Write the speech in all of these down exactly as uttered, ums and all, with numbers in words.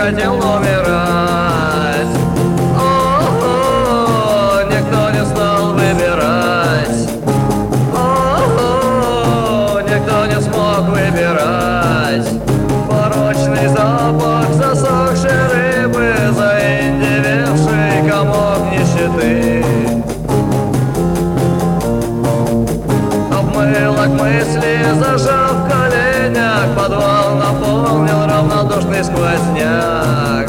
хотел умирать. О-о-о, никто не стал выбирать. О-о-о, никто не смог выбирать. Порочный запах засохшей рыбы, заиндевевший комок нищеты. Обмылок мысли, зажав в коленях, подвал наполнил равнодушный сквозняк.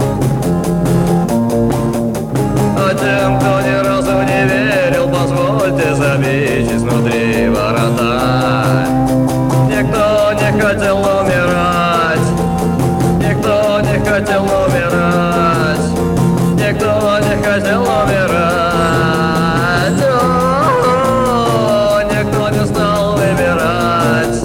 А тем, кто ни разу не верил, позвольте забить изнутри ворота. Никто не хотел умирать, никто не хотел умирать, никто не хотел умирать. О-о-о, никто не стал выбирать.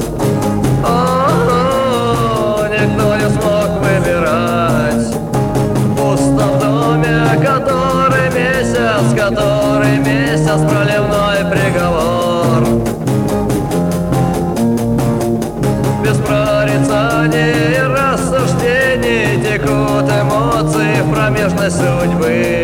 О-о-о, никто не смог выбирать. Пусто в доме, который месяц, который месяц проливной приговор. Без прорицаний и рассуждений текут эмоции в промежность судьбы.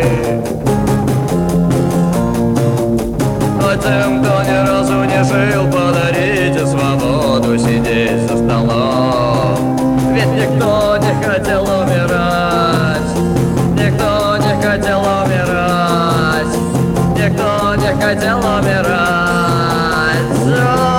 А тем, кто ни разу не жил, подарите свободу сидеть за столом. Ведь никто не хотел умирать, никто не хотел умирать, никто не хотел умирать.